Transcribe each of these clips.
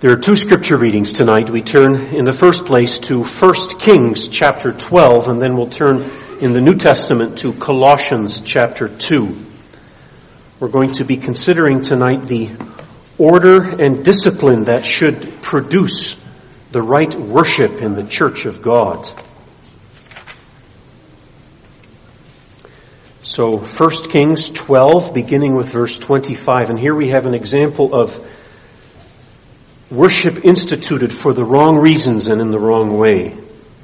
There are two scripture readings tonight. We turn in the first place to 1 Kings chapter 12, and then we'll turn in the New Testament to Colossians chapter 2. We're going to be considering tonight the order and discipline that should produce the right worship in the church of God. So 1 Kings 12, beginning with verse 25, and here we have an example of worship instituted for the wrong reasons and in the wrong way.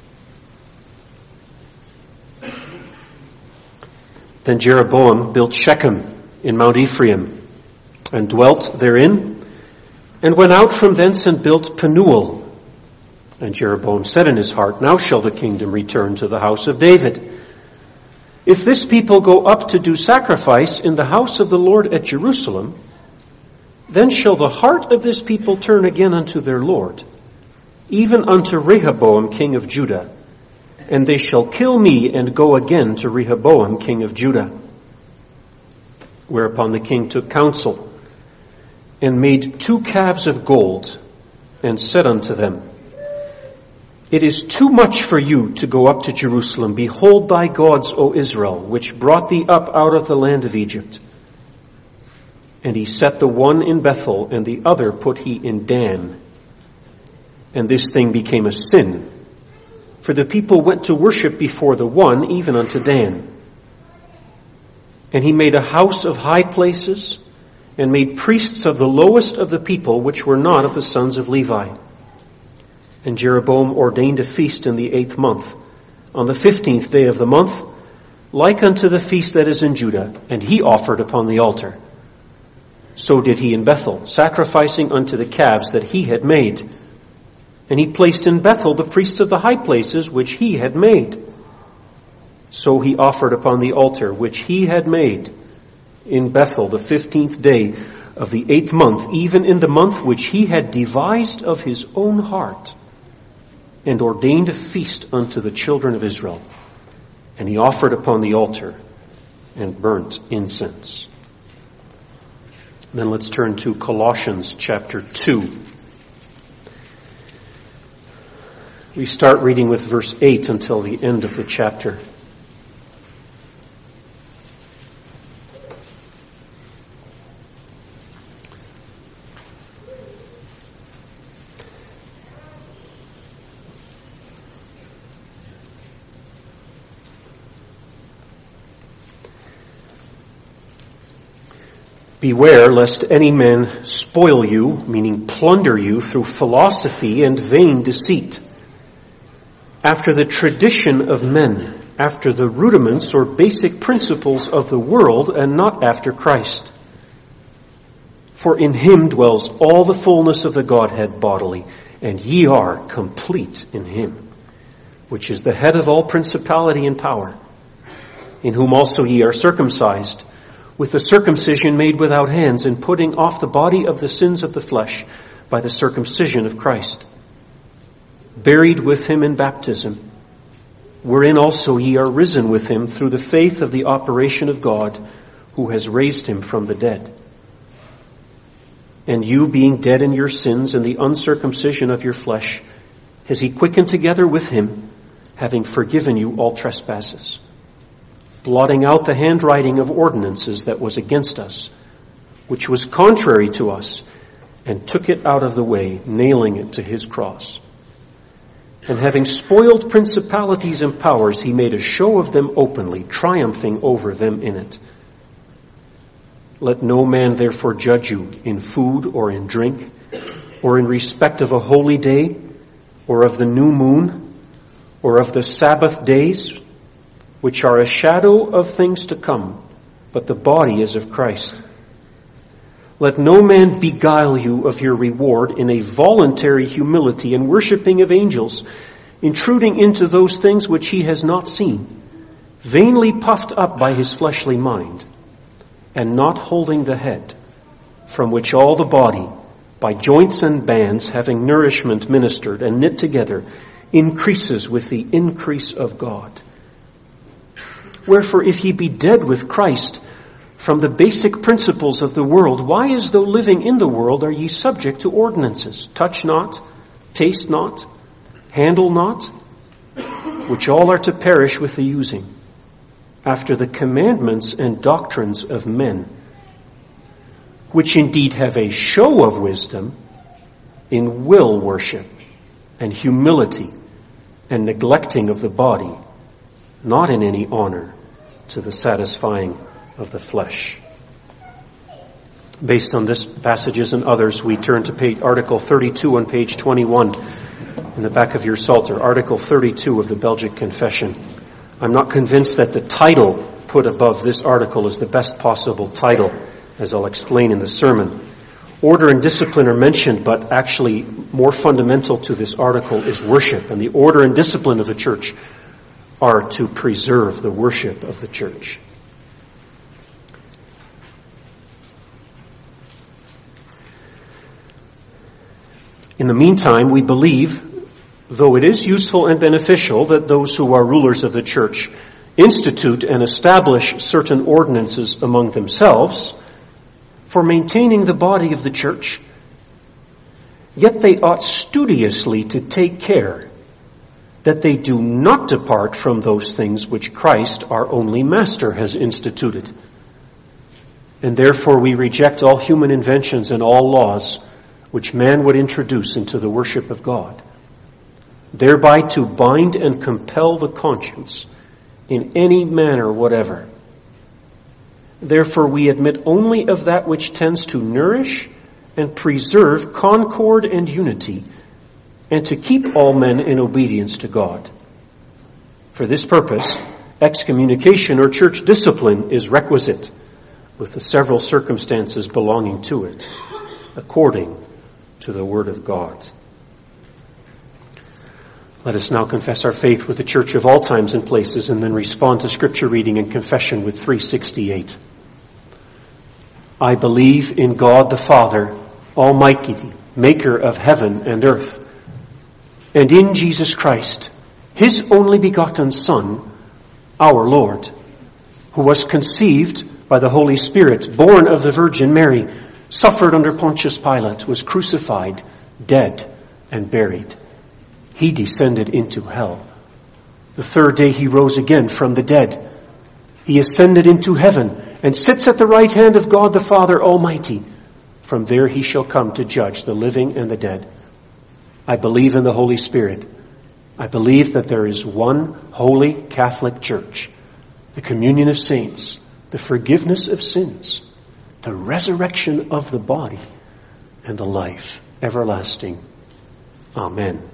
Then Jeroboam built Shechem in Mount Ephraim, and dwelt therein, and went out from thence and built Penuel. And Jeroboam said in his heart, Now shall the kingdom return to the house of David. If this people go up to do sacrifice in the house of the Lord at Jerusalem, then shall the heart of this people turn again unto their Lord, even unto Rehoboam king of Judah, and they shall kill me and go again to Rehoboam king of Judah. Whereupon the king took counsel, and made 2 calves of gold, and said unto them, It is too much for you to go up to Jerusalem. Behold thy gods, O Israel, which brought thee up out of the land of Egypt. And he set the one in Bethel, and the other put he in Dan. And this thing became a sin, for the people went to worship before the one, even unto Dan. And he made a house of high places, and made priests of the lowest of the people, which were not of the sons of Levi. And Jeroboam ordained a feast in the 8th month, on the 15th day of the month, like unto the feast that is in Judah, and he offered upon the altar. So did he in Bethel, sacrificing unto the calves that he had made. And he placed in Bethel the priests of the high places which he had made. So he offered upon the altar which he had made in Bethel the 15th day of the 8th month, even in the month which he had devised of his own heart, and ordained a feast unto the children of Israel. And he offered upon the altar and burnt incense. Then let's turn to Colossians chapter 2. We start reading with verse 8 until the end of the chapter. Beware lest any man spoil you, meaning plunder you, through philosophy and vain deceit, after the tradition of men, after the rudiments or basic principles of the world, and not after Christ. For in him dwells all the fullness of the Godhead bodily, and ye are complete in him, which is the head of all principality and power, in whom also ye are circumcised, with the circumcision made without hands, and putting off the body of the sins of the flesh by the circumcision of Christ, buried with him in baptism, wherein also ye are risen with him through the faith of the operation of God, who has raised him from the dead. And you, being dead in your sins and the uncircumcision of your flesh, has he quickened together with him, having forgiven you all trespasses, blotting out the handwriting of ordinances that was against us, which was contrary to us, and took it out of the way, nailing it to his cross. And having spoiled principalities and powers, he made a show of them openly, triumphing over them in it. Let no man therefore judge you in food or in drink, or in respect of a holy day, or of the new moon, or of the Sabbath days, which are a shadow of things to come, but the body is of Christ. Let no man beguile you of your reward in a voluntary humility and worshipping of angels, intruding into those things which he has not seen, vainly puffed up by his fleshly mind, and not holding the head, from which all the body, by joints and bands, having nourishment ministered and knit together, increases with the increase of God. Wherefore, if ye be dead with Christ, from the basic principles of the world. Why, as though living in the world, are ye subject to ordinances? Touch not, taste not, handle not, which all are to perish with the using, after the commandments and doctrines of men, which indeed have a show of wisdom in will worship and humility and neglecting of the body, not in any honor to the satisfying of the flesh. Based on this passages and others, we turn to Article 32 on page 21 in the back of your Psalter, Article 32 of the Belgic Confession. I'm not convinced that the title put above this article is the best possible title, as I'll explain in the sermon. Order and discipline are mentioned, but actually more fundamental to this article is worship. And the order and discipline of the church are to preserve the worship of the church. In the meantime, we believe, though it is useful and beneficial that those who are rulers of the church institute and establish certain ordinances among themselves for maintaining the body of the church, yet they ought studiously to take care that they do not depart from those things which Christ, our only Master, has instituted. And therefore we reject all human inventions and all laws which man would introduce into the worship of God, thereby to bind and compel the conscience in any manner whatever. Therefore we admit only of that which tends to nourish and preserve concord and unity, and to keep all men in obedience to God. For this purpose, excommunication or church discipline is requisite, with the several circumstances belonging to it, according to the Word of God. Let us now confess our faith with the church of all times and places, and then respond to Scripture reading and confession with 368. I believe in God the Father, Almighty, maker of heaven and earth, and in Jesus Christ, His only begotten Son, our Lord, who was conceived by the Holy Spirit, born of the Virgin Mary, suffered under Pontius Pilate, was crucified, dead, and buried. He descended into hell. The third day He rose again from the dead. He ascended into heaven and sits at the right hand of God the Father Almighty. From there He shall come to judge the living and the dead. I believe in the Holy Spirit. I believe that there is one holy Catholic Church, the communion of saints, the forgiveness of sins, the resurrection of the body, and the life everlasting. Amen.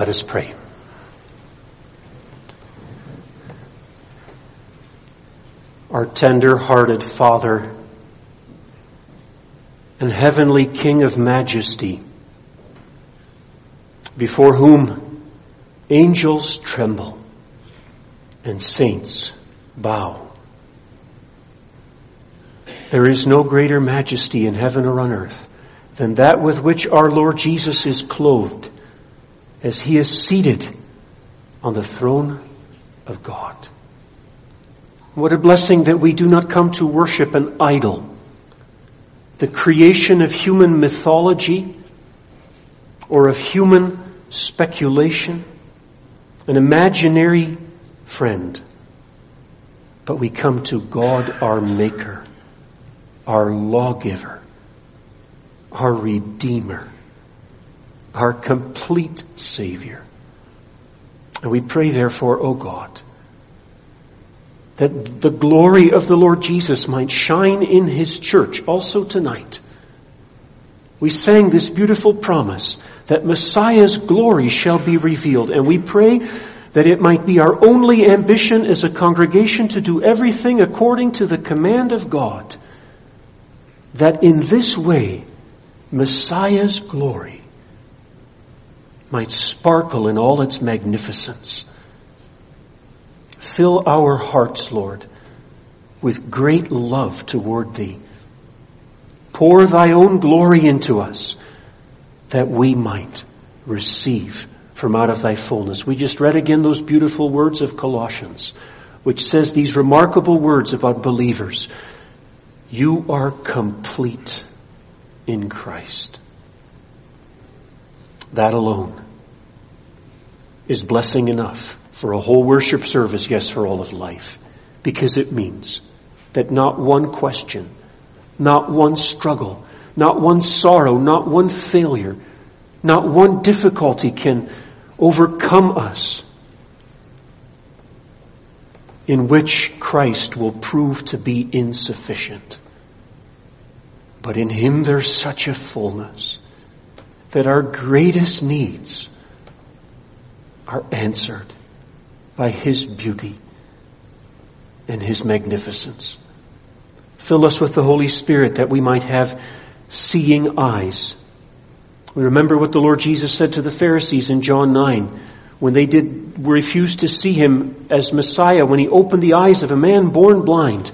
Let us pray. Our tender-hearted Father and heavenly King of majesty, before whom angels tremble and saints bow. There is no greater majesty in heaven or on earth than that with which our Lord Jesus is clothed as he is seated on the throne of God. What a blessing that we do not come to worship an idol, the creation of human mythology or of human speculation, an imaginary friend, but we come to God, our Maker, our Lawgiver, our Redeemer, our complete Savior. And we pray therefore, O God, that the glory of the Lord Jesus might shine in his church also tonight. We sang this beautiful promise that Messiah's glory shall be revealed, and we pray that it might be our only ambition as a congregation to do everything according to the command of God, that in this way Messiah's glory might sparkle in all its magnificence. Fill our hearts, Lord, with great love toward thee. Pour thy own glory into us that we might receive from out of thy fullness. We just read again those beautiful words of Colossians, which says these remarkable words about believers. You are complete in Christ. That alone is blessing enough for a whole worship service, yes, for all of life, because it means that not one question, not one struggle, not one sorrow, not one failure, not one difficulty can overcome us in which Christ will prove to be insufficient. But in him there's such a fullness that our greatest needs are answered by his beauty and his magnificence. Fill us with the Holy Spirit that we might have seeing eyes. We remember what the Lord Jesus said to the Pharisees in John 9 when they refused to see him as Messiah, when he opened the eyes of a man born blind.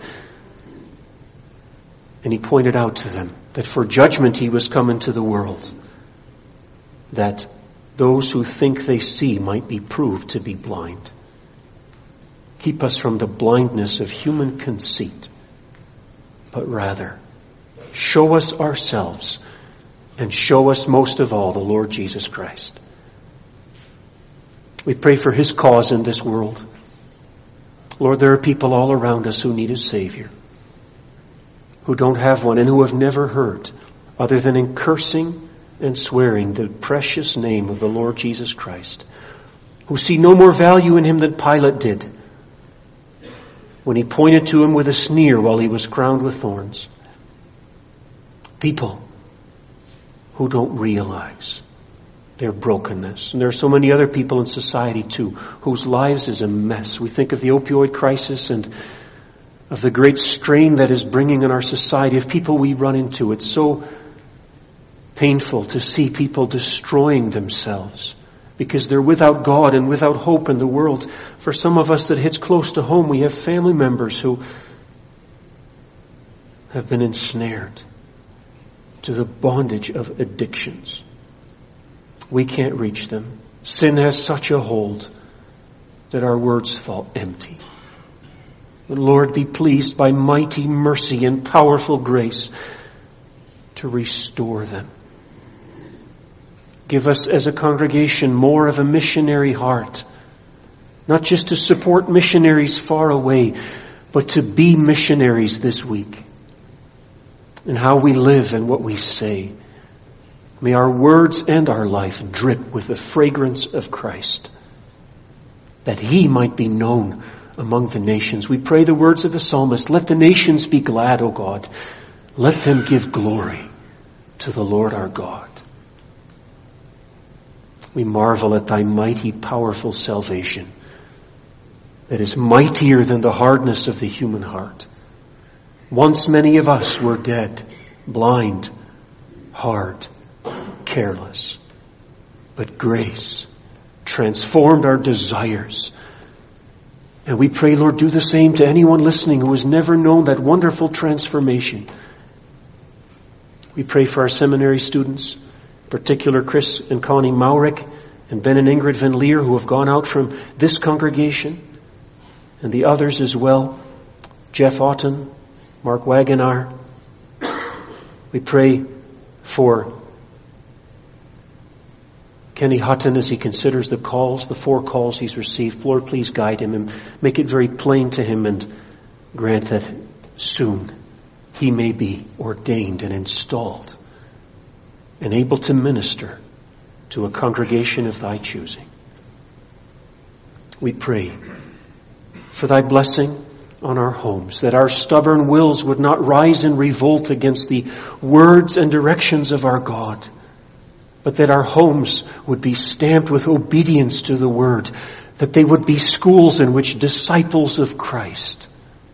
And he pointed out to them that for judgment he was come into the world, that those who think they see might be proved to be blind. Keep us from the blindness of human conceit, but rather show us ourselves and show us most of all the Lord Jesus Christ. We pray for his cause in this world. Lord, there are people all around us who need a Savior, who don't have one and who have never heard, other than in cursing and swearing, the precious name of the Lord Jesus Christ, who see no more value in him than Pilate did when he pointed to him with a sneer while he was crowned with thorns. People who don't realize their brokenness. And there are so many other people in society too, whose lives is a mess. We think of the opioid crisis and of the great strain that is bringing in our society, of people we run into. It's so painful to see people destroying themselves because they're without God and without hope in the world. For some of us that hits close to home, we have family members who have been ensnared to the bondage of addictions. We can't reach them. Sin has such a hold that our words fall empty. But Lord, be pleased by mighty mercy and powerful grace to restore them. Give us as a congregation more of a missionary heart, not just to support missionaries far away, but to be missionaries this week in how we live and what we say. May our words and our life drip with the fragrance of Christ, that he might be known among the nations. We pray the words of the psalmist, let the nations be glad, O God. Let them give glory to the Lord our God. We marvel at thy mighty, powerful salvation that is mightier than the hardness of the human heart. Once many of us were dead, blind, hard, careless. But grace transformed our desires. And we pray, Lord, do the same to anyone listening who has never known that wonderful transformation. We pray for our seminary students, in particular Chris and Connie Maurick and Ben and Ingrid Van Leer, who have gone out from this congregation, and the others as well, Jeff Otten, Mark Wagonar. We pray for Kenny Hutton as he considers the calls, the 4 calls he's received. Lord, please guide him and make it very plain to him, and grant that soon he may be ordained and installed and able to minister to a congregation of thy choosing. We pray for thy blessing on our homes, that our stubborn wills would not rise in revolt against the words and directions of our God, but that our homes would be stamped with obedience to the word, that they would be schools in which disciples of Christ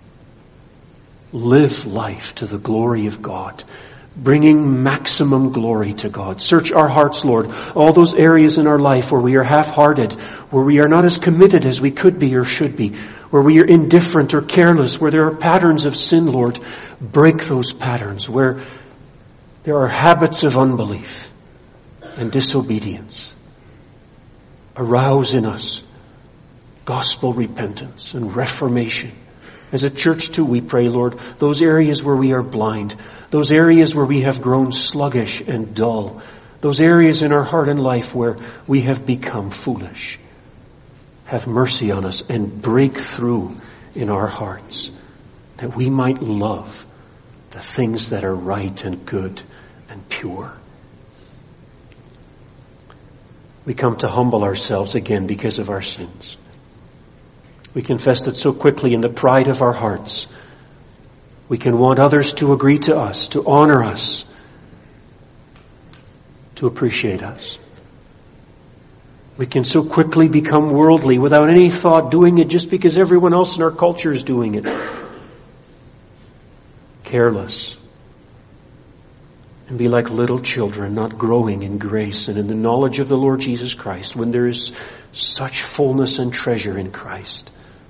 live life to the glory of God, bringing maximum glory to God. Search our hearts, Lord, all those areas in our life where we are half-hearted, where we are not as committed as we could be or should be, where we are indifferent or careless, where there are patterns of sin, Lord. Break those patterns. Where there are habits of unbelief and disobedience, arouse in us gospel repentance and reformation. As a church too, we pray, Lord, those areas where we are blind, those areas where we have grown sluggish and dull, those areas in our heart and life where we have become foolish. Have mercy on us and break through in our hearts, that we might love the things that are right and good and pure. We come to humble ourselves again because of our sins. We confess that so quickly in the pride of our hearts, we can want others to agree to us, to honor us, to appreciate us. We can so quickly become worldly without any thought, doing it just because everyone else in our culture is doing it. Careless. And be like little children, not growing in grace and in the knowledge of the Lord Jesus Christ, when there is such fullness and treasure in Christ.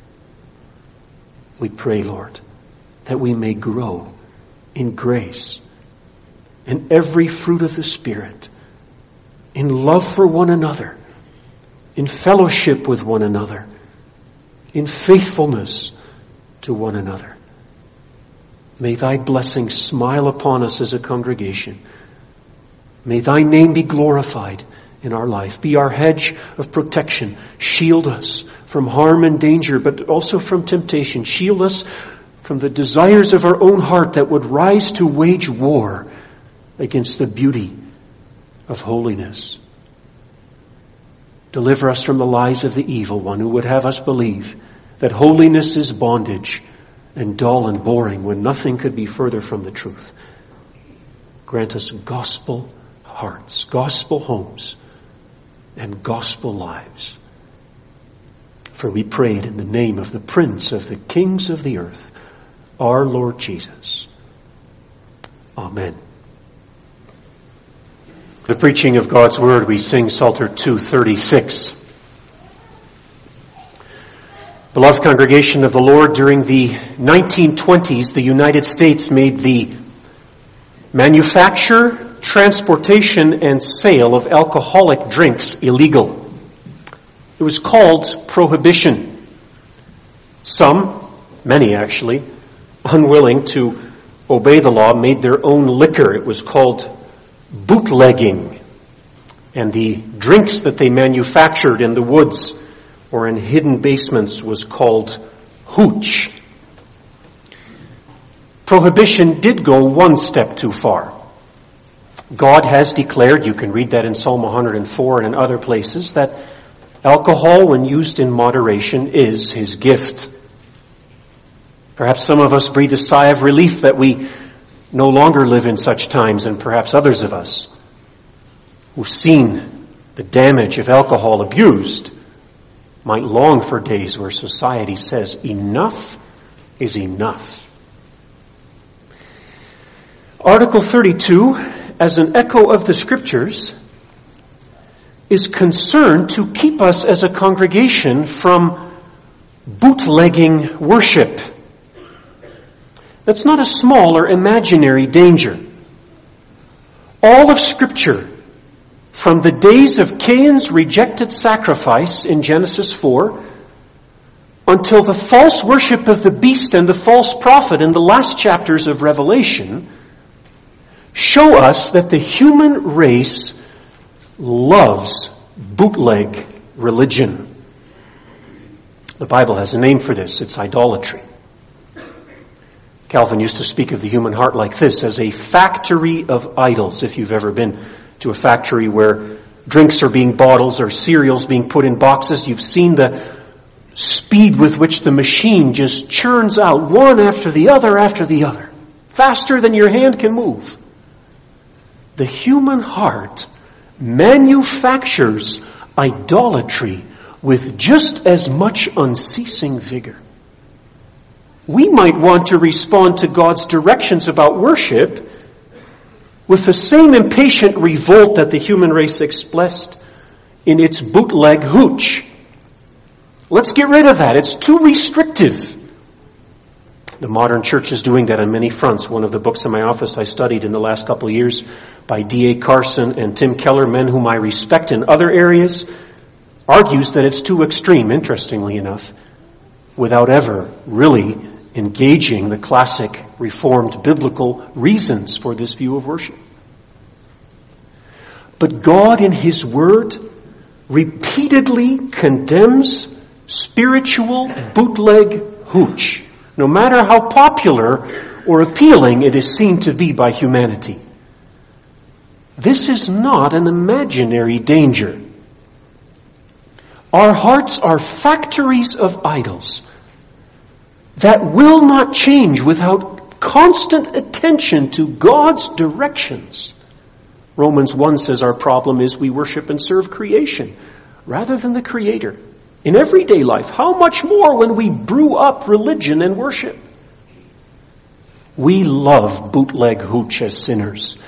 We pray, Lord, that we may grow in grace, in every fruit of the Spirit, in love for one another, in fellowship with one another, in faithfulness to one another. May thy blessing smile upon us as a congregation. May thy name be glorified in our life. Be our hedge of protection. Shield us from harm and danger, but also from temptation. Shield us from the desires of our own heart that would rise to wage war against the beauty of holiness. Deliver us from the lies of the evil one, who would have us believe that holiness is bondage and dull and boring when nothing could be further from the truth. Grant us gospel hearts, gospel homes, and gospel lives. For we prayed in the name of the Prince of the kings of the earth, our Lord Jesus. Amen. The preaching of God's word, we sing Psalter 236. Beloved congregation of the Lord, during the 1920s, the United States made the manufacture, transportation, and sale of alcoholic drinks illegal. It was called prohibition. Some, many actually, unwilling to obey the law, made their own liquor. It was called bootlegging. And the drinks that they manufactured in the woods or in hidden basements was called hooch. Prohibition did go one step too far. God has declared, you can read that in Psalm 104 and in other places, that alcohol, when used in moderation, is his gift. Perhaps some of us breathe a sigh of relief that we no longer live in such times, and perhaps others of us who've seen the damage of alcohol abused might long for days where society says enough is enough. Article 32, as an echo of the Scriptures, is concerned to keep us as a congregation from bootlegging worship. That's not a small or imaginary danger. All of Scripture, from the days of Cain's rejected sacrifice in Genesis 4, until the false worship of the beast and the false prophet in the last chapters of Revelation, show us that the human race loves bootleg religion. The Bible has a name for this. It's idolatry. Calvin used to speak of the human heart like this, as a factory of idols. If you've ever been to a factory where drinks are being bottled or cereals being put in boxes, you've seen the speed with which the machine just churns out one after the other, faster than your hand can move. The human heart manufactures idolatry with just as much unceasing vigor. We might want to respond to God's directions about worship with the same impatient revolt that the human race expressed in its bootleg hooch. Let's get rid of that. It's too restrictive. The modern church is doing that on many fronts. One of the books in my office I studied in the last couple of years by D.A. Carson and Tim Keller, men whom I respect in other areas, argues that it's too extreme, interestingly enough, without ever really engaging the classic Reformed biblical reasons for this view of worship. But God in His Word repeatedly condemns spiritual bootleg hooch, no matter how popular or appealing it is seen to be by humanity. This is not an imaginary danger. Our hearts are factories of idols that will not change without constant attention to God's directions. Romans 1 says our problem is we worship and serve creation rather than the Creator. In everyday life, how much more when we brew up religion and worship? We love bootleg hooch as sinners.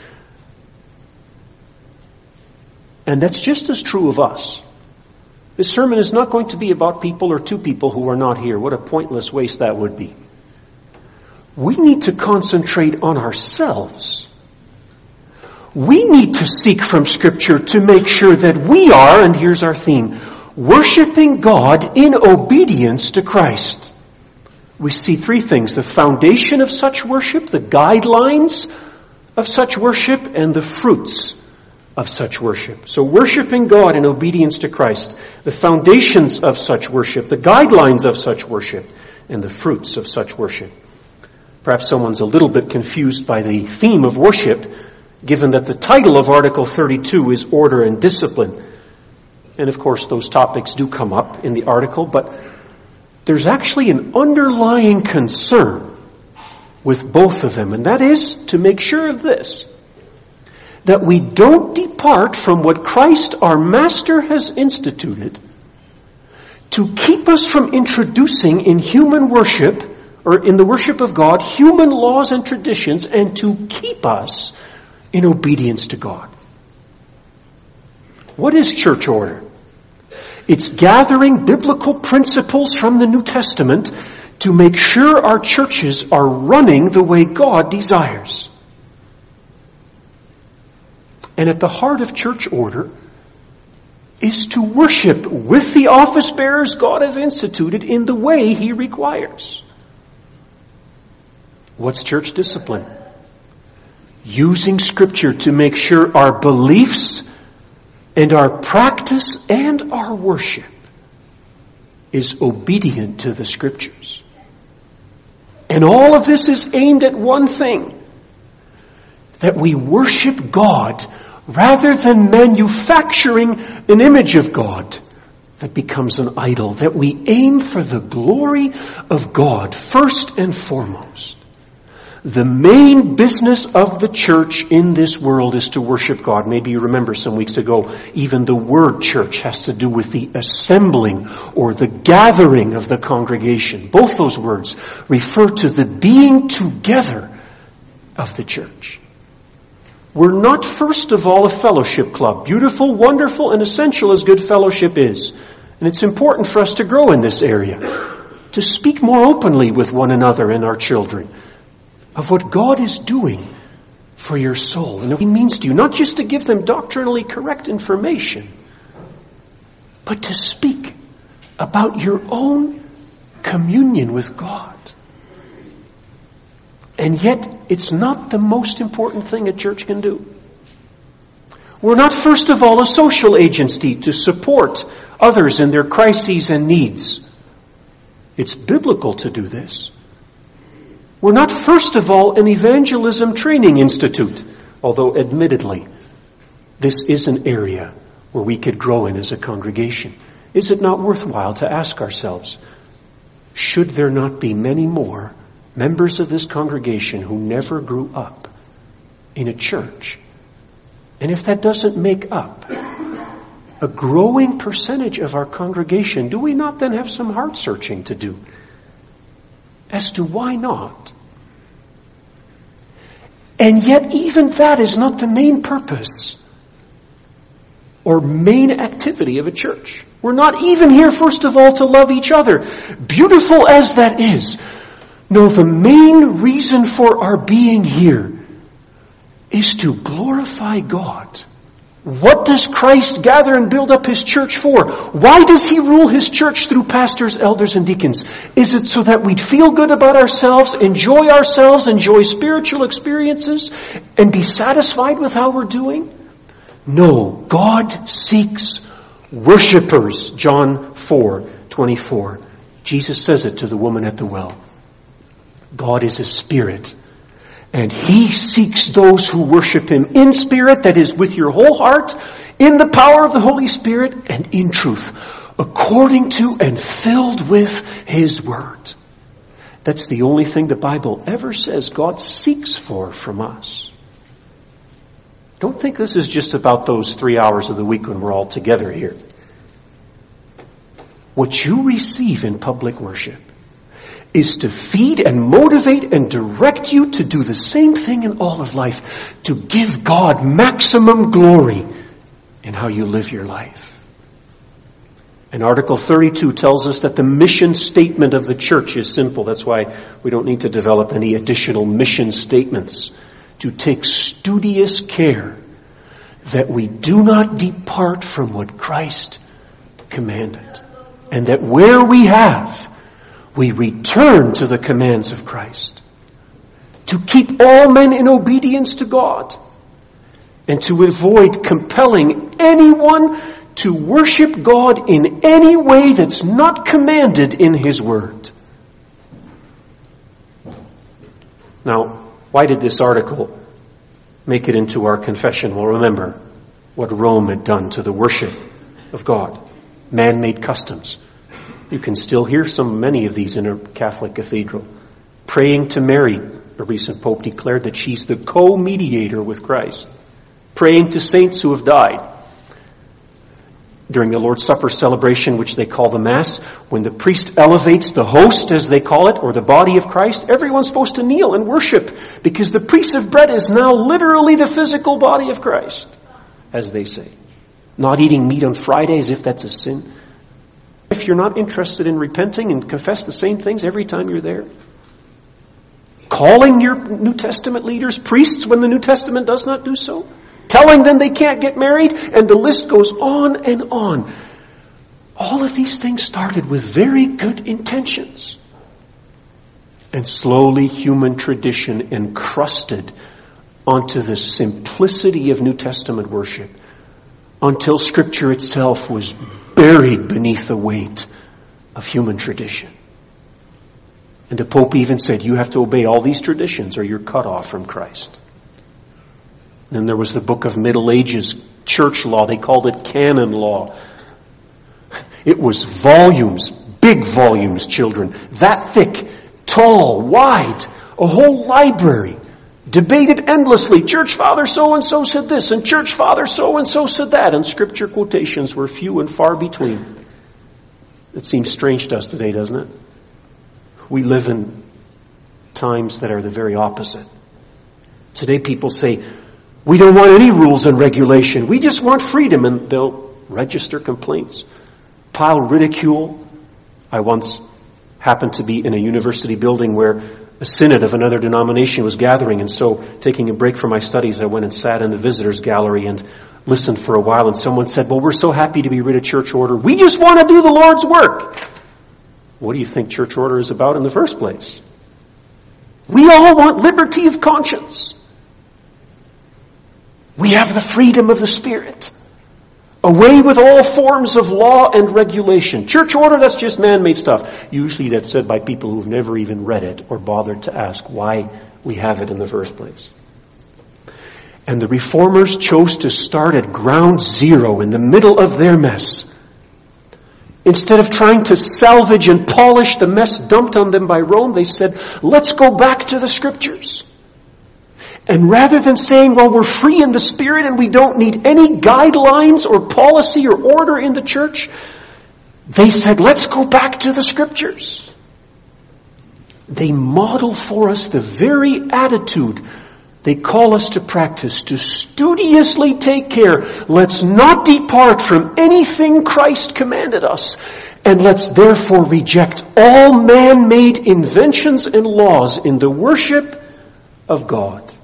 And that's just as true of us. This sermon is not going to be about people or two people who are not here. What a pointless waste that would be. We need to concentrate on ourselves. We need to seek from Scripture to make sure that we are, and here's our theme, worshiping God in obedience to Christ. We see three things: the foundation of such worship, the guidelines of such worship, and the fruits of such worship. So worshiping God in obedience to Christ, the foundations of such worship, the guidelines of such worship, and the fruits of such worship. Perhaps someone's a little bit confused by the theme of worship, given that the title of Article 32 is order and discipline. And of course those topics do come up in the article, but there's actually an underlying concern with both of them, and that is to make sure of this: that we don't depart from what Christ our Master has instituted to keep us from introducing in human worship, or in the worship of God, human laws and traditions, and to keep us in obedience to God. What is church order? It's gathering biblical principles from the New Testament to make sure our churches are running the way God desires. And at the heart of church order is to worship with the office bearers God has instituted in the way He requires. What's church discipline? Using Scripture to make sure our beliefs and our practice and our worship is obedient to the Scriptures. And all of this is aimed at one thing: that we worship God rather than manufacturing an image of God that becomes an idol, that we aim for the glory of God first and foremost. The main business of the church in this world is to worship God. Maybe you remember some weeks ago, even the word church has to do with the assembling or the gathering of the congregation. Both those words refer to the being together of the church. We're not, first of all, a fellowship club. Beautiful, wonderful, and essential as good fellowship is. And it's important for us to grow in this area, to speak more openly with one another and our children of what God is doing for your soul and what He means to you. Not just to give them doctrinally correct information, but to speak about your own communion with God. And yet, it's not the most important thing a church can do. We're not, first of all, a social agency to support others in their crises and needs. It's biblical to do this. We're not, first of all, an evangelism training institute, although admittedly, this is an area where we could grow in as a congregation. Is it not worthwhile to ask ourselves, should there not be many more members of this congregation who never grew up in a church? And if that doesn't make up a growing percentage of our congregation, do we not then have some heart searching to do as to why not? And yet even that is not the main purpose or main activity of a church. We're not even here, first of all, to love each other. Beautiful as that is. No, the main reason for our being here is to glorify God. What does Christ gather and build up His church for? Why does He rule His church through pastors, elders, and deacons? Is it so that we'd feel good about ourselves, enjoy spiritual experiences, and be satisfied with how we're doing? No, God seeks worshipers. John 4:24. Jesus says it to the woman at the well. God is a spirit, and He seeks those who worship Him in spirit, that is, with your whole heart, in the power of the Holy Spirit, and in truth, according to and filled with His Word. That's the only thing the Bible ever says God seeks for from us. Don't think this is just about those 3 hours of the week when we're all together here. What you receive in public worship is to feed and motivate and direct you to do the same thing in all of life, to give God maximum glory in how you live your life. And Article 32 tells us that the mission statement of the church is simple. That's why we don't need to develop any additional mission statements. To take studious care that we do not depart from what Christ commanded. And that where we have, we return to the commands of Christ. To keep all men in obedience to God. And to avoid compelling anyone to worship God in any way that's not commanded in His Word. Now, why did this article make it into our confession? Well, remember what Rome had done to the worship of God. Man-made customs. You can still hear many of these in a Catholic cathedral. Praying to Mary. A recent pope declared that she's the co-mediator with Christ. Praying to saints who have died. During the Lord's Supper celebration, which they call the Mass, when the priest elevates the host, as they call it, or the body of Christ, everyone's supposed to kneel and worship, because the piece of bread is now literally the physical body of Christ, as they say. Not eating meat on Friday as if that's a sin. If you're not interested in repenting and confess the same things every time you're there. Calling your New Testament leaders priests when the New Testament does not do so. Telling them they can't get married, and the list goes on and on. All of these things started with very good intentions. And slowly human tradition encrusted onto the simplicity of New Testament worship until Scripture itself was buried beneath the weight of human tradition. And the Pope even said, you have to obey all these traditions or you're cut off from Christ. And then there was the book of Middle Ages church law. They called it canon law. It was volumes, big volumes, children, that thick, tall, wide, A whole library debated endlessly. Church father so-and-so said this, and church father so-and-so said that, and scripture quotations were few and far between. It seems strange to us today, doesn't it? We live in times that are the very opposite. Today people say, we don't want any rules and regulation. We just want freedom. And they'll register complaints, pile ridicule. I once happened to be in a university building where a synod of another denomination was gathering. And so, taking a break from my studies, I went and sat in the visitors gallery and listened for a while. And someone said, well, we're so happy to be rid of church order. We just want to do the Lord's work. What do you think church order is about in the first place? We all want liberty of conscience. We have the freedom of the Spirit. Away with all forms of law and regulation. Church order, that's just man-made stuff. Usually that's said by people who've never even read it or bothered to ask why we have it in the first place. And the Reformers chose to start at ground zero in the middle of their mess. Instead of trying to salvage and polish the mess dumped on them by Rome, they said, let's go back to the Scriptures. And rather than saying, well, we're free in the Spirit and we don't need any guidelines or policy or order in the church, they said, let's go back to the Scriptures. They model for us the very attitude they call us to practice, to studiously take care. Let's not depart from anything Christ commanded us. And let's therefore reject all man-made inventions and laws in the worship of God.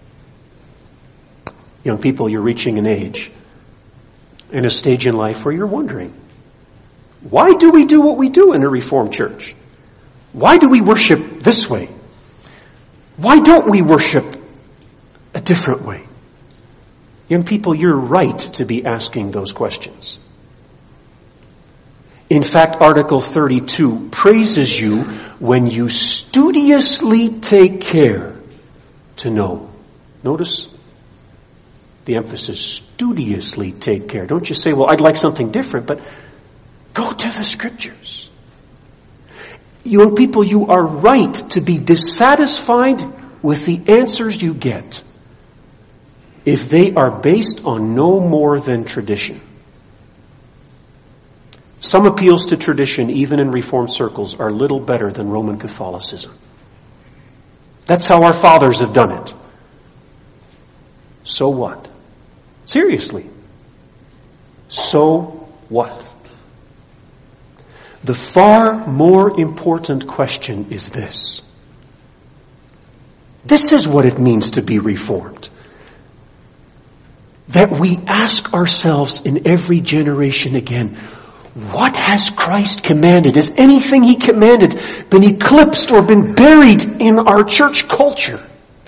Young people, you're reaching an age and a stage in life where you're wondering, why do we do what we do in a Reformed church? Why do we worship this way? Why don't we worship a different way? Young people, you're right to be asking those questions. In fact, Article 32 praises you when you studiously take care to know. Notice the emphasis, studiously take care. Don't you say, well, I'd like something different, but go to the Scriptures. Young people, you are right to be dissatisfied with the answers you get if they are based on no more than tradition. Some appeals to tradition, even in Reformed circles, are little better than Roman Catholicism. That's how our fathers have done it. So what? Seriously. So what? The far more important question is this. This is what it means to be Reformed. That we ask ourselves in every generation again, what has Christ commanded? Has anything He commanded been eclipsed or been buried in our church culture?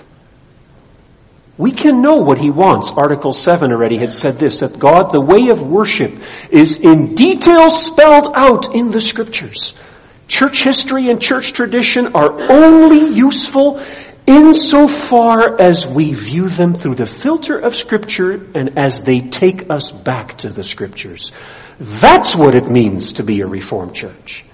We can know what He wants. Article 7 already had said this, that God, the way of worship, is in detail spelled out in the Scriptures. Church history and church tradition are only useful insofar as we view them through the filter of Scripture and as they take us back to the Scriptures. That's what it means to be a Reformed church.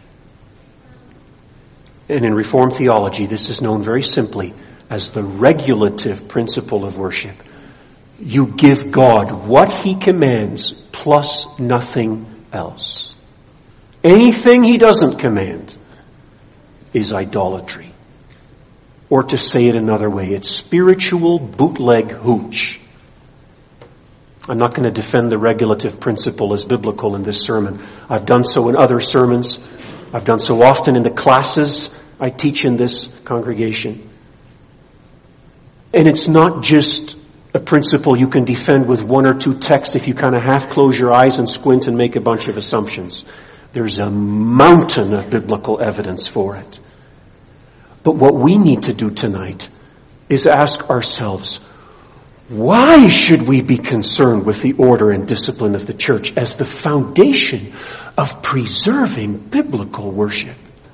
And in Reformed theology, this is known very simply as the regulative principle of worship. You give God what He commands plus nothing else. Anything He doesn't command is idolatry. Or to say it another way, it's spiritual bootleg hooch. I'm not going to defend the regulative principle as biblical in this sermon. I've done so in other sermons. I've done so often in the classes I teach in this congregation. And it's not just a principle you can defend with one or two texts if you kind of half close your eyes and squint and make a bunch of assumptions. There's a mountain of biblical evidence for it. But what we need to do tonight is ask ourselves, why should we be concerned with the order and discipline of the church as the foundation of preserving biblical worship?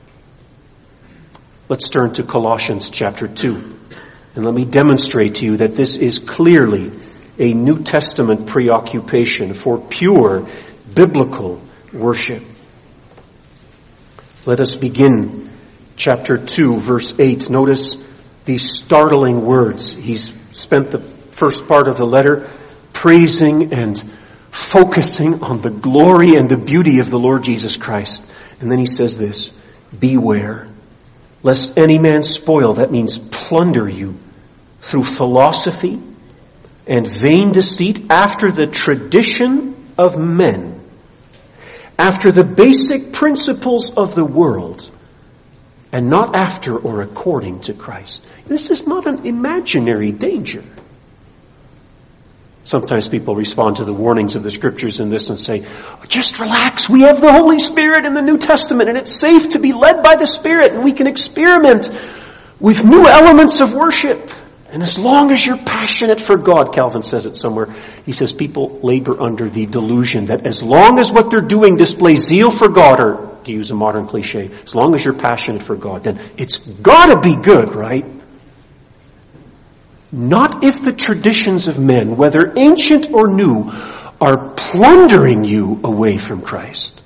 Let's turn to Colossians chapter 2. And let me demonstrate to you that this is clearly a New Testament preoccupation for pure biblical worship. Let us begin chapter 2, verse 8. Notice these startling words. He's spent the first part of the letter praising and focusing on the glory and the beauty of the Lord Jesus Christ. And then he says this, beware, lest any man spoil, that means plunder you, through philosophy and vain deceit, after the tradition of men, after the basic principles of the world, and not after or according to Christ. This is not an imaginary danger. Sometimes people respond to the warnings of the Scriptures in this and say, just relax, we have the Holy Spirit in the New Testament, and it's safe to be led by the Spirit, and we can experiment with new elements of worship. And as long as you're passionate for God, Calvin says it somewhere, he says people labor under the delusion that as long as what they're doing displays zeal for God, or to use a modern cliche, as long as you're passionate for God, then it's got to be good, right? Not if the traditions of men, whether ancient or new, are plundering you away from Christ.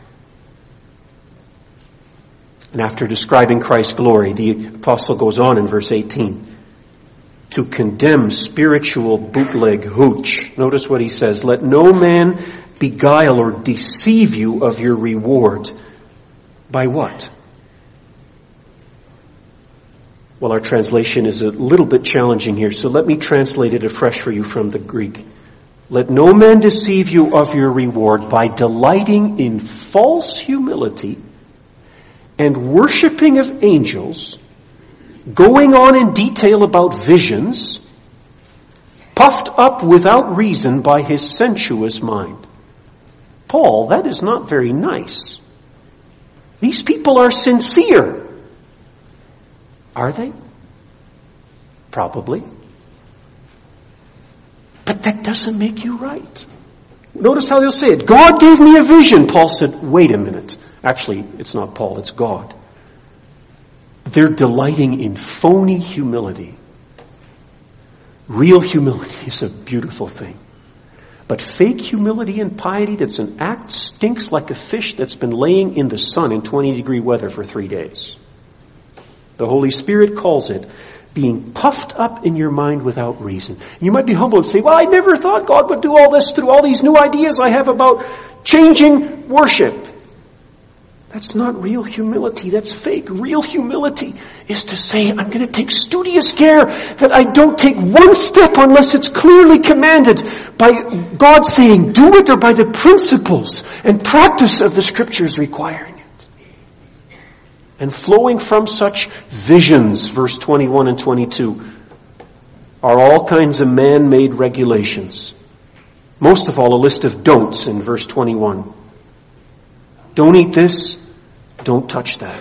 And after describing Christ's glory, the apostle goes on in verse 18 to condemn spiritual bootleg hooch. Notice what he says, let no man beguile or deceive you of your reward. By what? Well, our translation is a little bit challenging here, so let me translate it afresh for you from the Greek. Let no man deceive you of your reward by delighting in false humility and worshiping of angels, going on in detail about visions, puffed up without reason by his sensuous mind. Paul, that is not very nice. These people are sincere. Are they? Probably. But that doesn't make you right. Notice how they'll say it. God gave me a vision. Paul said, wait a minute. Actually, it's not Paul, it's God. They're delighting in phony humility. Real humility is a beautiful thing. But fake humility and piety that's an act stinks like a fish that's been laying in the sun in 20-degree weather for 3 days. The Holy Spirit calls it being puffed up in your mind without reason. And you might be humble and say, well, I never thought God would do all this through all these new ideas I have about changing worship. That's not real humility. That's fake. Real humility is to say, I'm going to take studious care that I don't take one step unless it's clearly commanded by God saying, do it, or by the principles and practice of the Scriptures requiring it. And flowing from such visions, verse 21 and 22, are all kinds of man-made regulations. Most of all, a list of don'ts in verse 21. Don't eat this, don't touch that.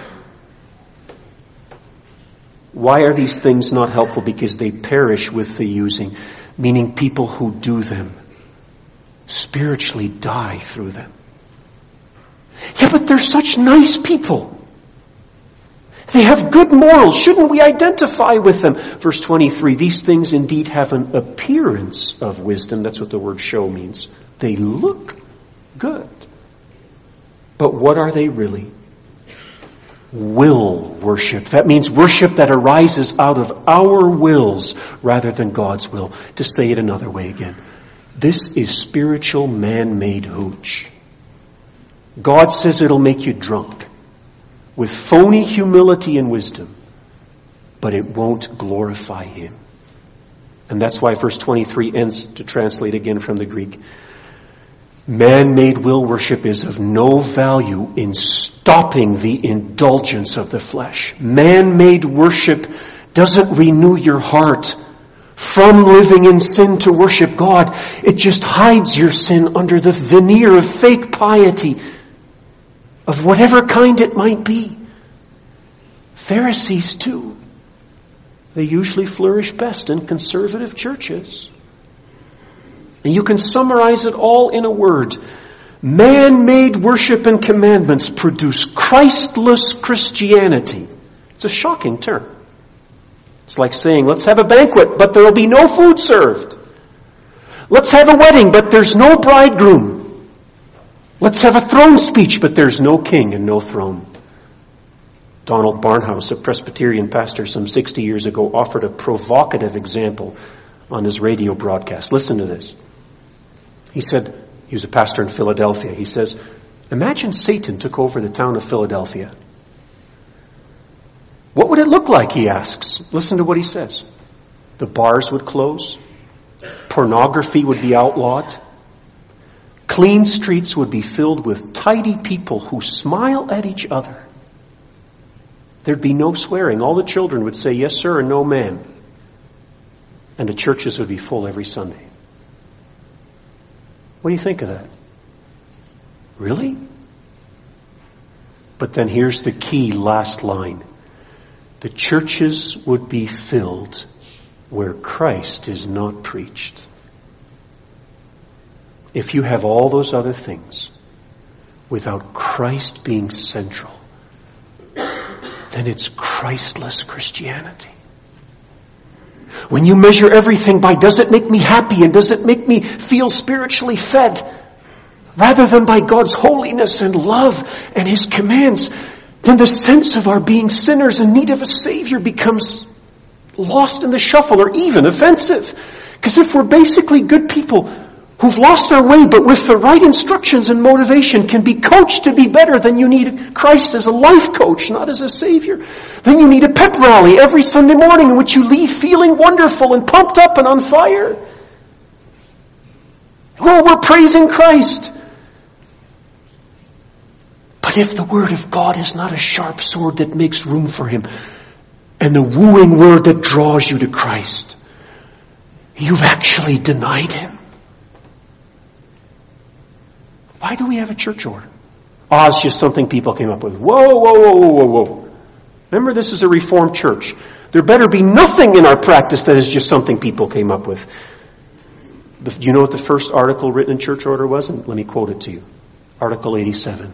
Why are these things not helpful? Because they perish with the using, meaning people who do them spiritually die through them. Yeah, but they're such nice people. They have good morals. Shouldn't we identify with them? Verse 23, these things indeed have an appearance of wisdom. That's what the word show means. They look good. But what are they really? Will worship. That means worship that arises out of our wills rather than God's will. To say it another way again. This is spiritual man-made hooch. God says it'll make you drunk with phony humility and wisdom, but it won't glorify Him. And that's why verse 23 ends, to translate again from the Greek. Man-made will worship is of no value in stopping the indulgence of the flesh. Man-made worship doesn't renew your heart from living in sin to worship God. It just hides your sin under the veneer of fake piety, of whatever kind it might be. Pharisees too. They usually flourish best in conservative churches. And you can summarize it all in a word. Man-made worship and commandments produce Christless Christianity. It's a shocking term. It's like saying, let's have a banquet, but there will be no food served. Let's have a wedding, but there's no bridegroom. Let's have a throne speech, but there's no king and no throne. Donald Barnhouse, a Presbyterian pastor some 60 years ago, offered a provocative example on his radio broadcast. Listen to this. He said, he was a pastor in Philadelphia. He says, imagine Satan took over the town of Philadelphia. What would it look like, he asks. Listen to what he says. The bars would close. Pornography would be outlawed. Clean streets would be filled with tidy people who smile at each other. There'd be no swearing. All the children would say yes, sir, and no, ma'am. And the churches would be full every Sunday. What do you think of that? Really? But then here's the key last line. The churches would be filled where Christ is not preached. If you have all those other things without Christ being central, then it's Christless Christianity. When you measure everything by does it make me happy and does it make me feel spiritually fed, rather than by God's holiness and love and His commands, then the sense of our being sinners in need of a Savior becomes lost in the shuffle or even offensive. Because if we're basically good people who've lost our way, but with the right instructions and motivation can be coached to be better, then you need Christ as a life coach, not as a Savior. Then you need a pep rally every Sunday morning in which you leave feeling wonderful and pumped up and on fire. Oh, we're praising Christ. But if the Word of God is not a sharp sword that makes room for Him, and the wooing word that draws you to Christ, you've actually denied Him. Why do we have a church order? Oh, it's just something people came up with. Whoa. Remember, this is a Reformed church. There better be nothing in our practice that is just something people came up with. Do you know what the first article written in church order was? And let me quote it to you. Article 87.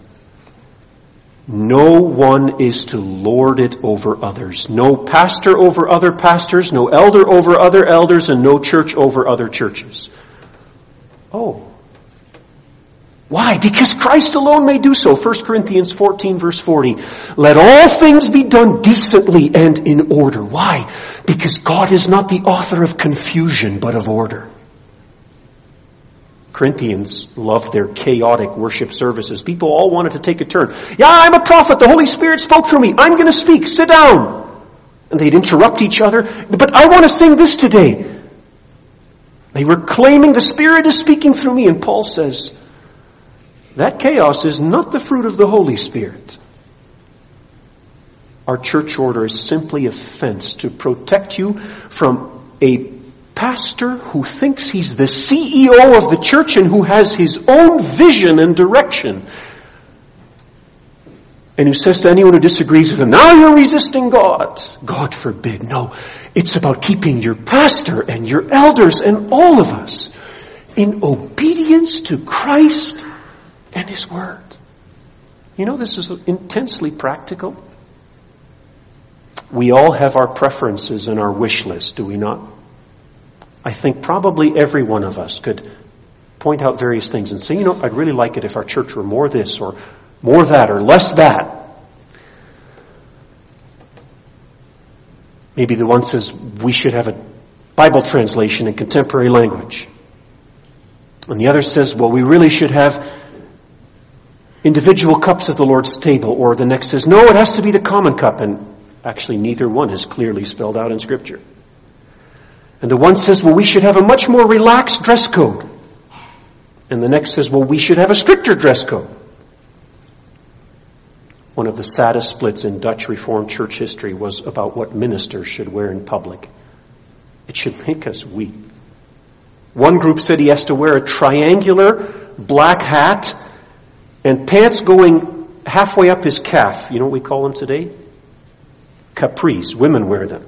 No one is to lord it over others. No pastor over other pastors, no elder over other elders, and no church over other churches. Oh. Why? Because Christ alone may do so. 1 Corinthians 14 verse 40. Let all things be done decently and in order. Why? Because God is not the author of confusion, but of order. Corinthians loved their chaotic worship services. People all wanted to take a turn. Yeah, I'm a prophet. The Holy Spirit spoke through me. I'm going to speak. Sit down. And they'd interrupt each other. But I want to sing this today. They were claiming the Spirit is speaking through me. And Paul says, that chaos is not the fruit of the Holy Spirit. Our church order is simply a fence to protect you from a pastor who thinks he's the CEO of the church and who has his own vision and direction, and who says to anyone who disagrees with him, now you're resisting God. God forbid. No, it's about keeping your pastor and your elders and all of us in obedience to Christ and His Word. You know, this is intensely practical. We all have our preferences and our wish list, do we not? I think probably every one of us could point out various things and say, you know, I'd really like it if our church were more this or more that or less that. Maybe the one says we should have a Bible translation in contemporary language. And the other says, well, we really should have individual cups at the Lord's table. Or the next says, no, it has to be the common cup. And actually neither one is clearly spelled out in Scripture. And the one says, well, we should have a much more relaxed dress code. And the next says, well, we should have a stricter dress code. One of the saddest splits in Dutch Reformed church history was about what ministers should wear in public. It should make us weep. One group said he has to wear a triangular black hat and pants going halfway up his calf. You know what we call them today? Capris. Women wear them.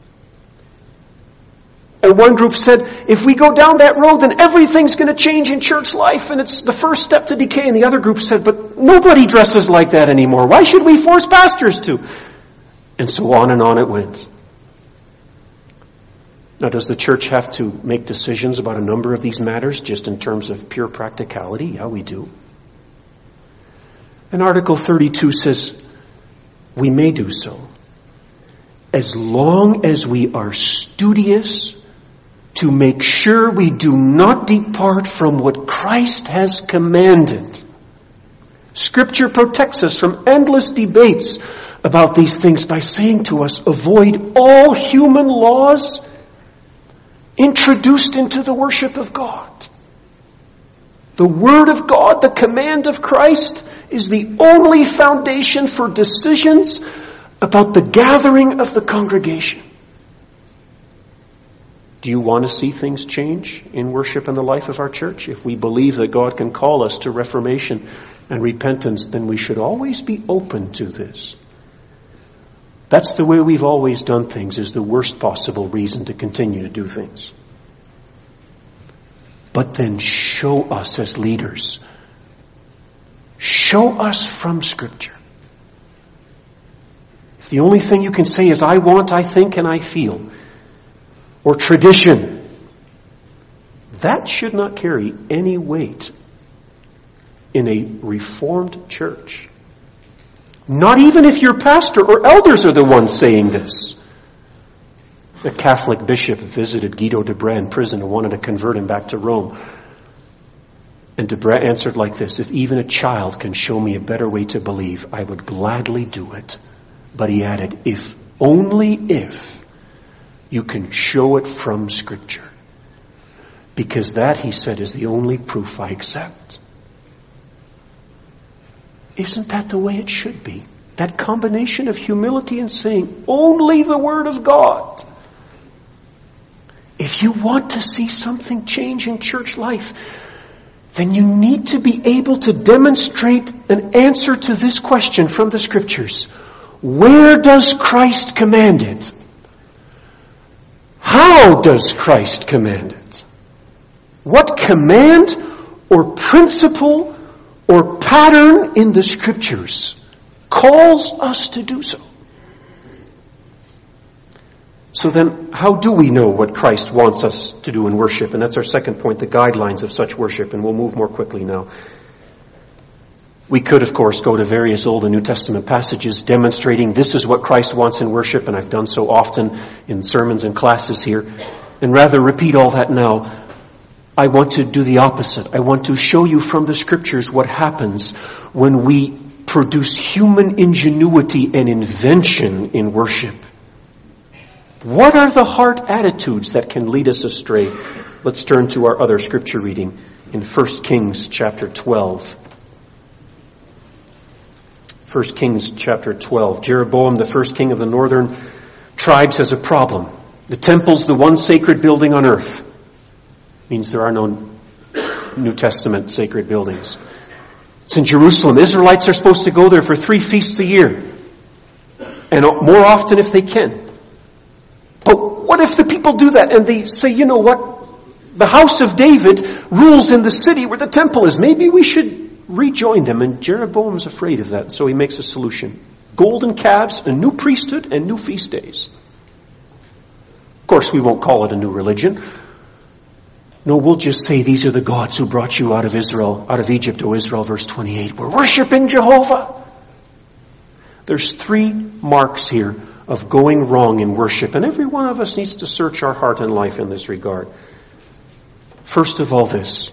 And one group said, if we go down that road, then everything's going to change in church life, and it's the first step to decay. And the other group said, but nobody dresses like that anymore. Why should we force pastors to? And so on and on it went. Now, does the church have to make decisions about a number of these matters just in terms of pure practicality? Yeah, we do. And Article 32 says, we may do so, as long as we are studious to make sure we do not depart from what Christ has commanded. Scripture protects us from endless debates about these things by saying to us, avoid all human laws introduced into the worship of God. The Word of God, the command of Christ, is the only foundation for decisions about the gathering of the congregation. Do you want to see things change in worship and the life of our church? If we believe that God can call us to reformation and repentance, then we should always be open to this. That's the way we've always done things, is the worst possible reason to continue to do things. But then show us as leaders. Show us from Scripture. If the only thing you can say is, I want, I think, and I feel, or tradition, that should not carry any weight in a Reformed church. Not even if your pastor or elders are the ones saying this. A Catholic bishop visited Guido de Brès in prison and wanted to convert him back to Rome. And de Brès answered like this: if even a child can show me a better way to believe, I would gladly do it. But he added, if only if you can show it from Scripture. Because that, he said, is the only proof I accept. Isn't that the way it should be? That combination of humility and saying, only the Word of God. If you want to see something change in church life, then you need to be able to demonstrate an answer to this question from the Scriptures. Where does Christ command it? How does Christ command it? What command or principle or pattern in the Scriptures calls us to do so? So then, how do we know what Christ wants us to do in worship? And that's our second point, the guidelines of such worship, and we'll move more quickly now. We could, of course, go to various Old and New Testament passages demonstrating this is what Christ wants in worship, and I've done so often in sermons and classes here, and rather repeat all that now. I want to do the opposite. I want to show you from the Scriptures what happens when we produce human ingenuity and invention in worship. What are the heart attitudes that can lead us astray? Let's turn to our other Scripture reading in 1 Kings chapter 12. 1 Kings chapter 12. Jeroboam, the first king of the northern tribes, has a problem. The temple's the one sacred building on earth. Means there are no New Testament sacred buildings. It's in Jerusalem. Israelites are supposed to go there for 3 feasts a year. And more often if they can. But what if the people do that and they say, you know what? The house of David rules in the city where the temple is. Maybe we should rejoin them. And Jeroboam's afraid of that. So he makes a solution. Golden calves, a new priesthood, and new feast days. Of course, we won't call it a new religion. No, we'll just say these are the gods who brought you out of Israel, out of Egypt, O Israel, verse 28. We're worshiping Jehovah. There's 3 marks here of going wrong in worship, and every one of us needs to search our heart and life in this regard. First of all, this: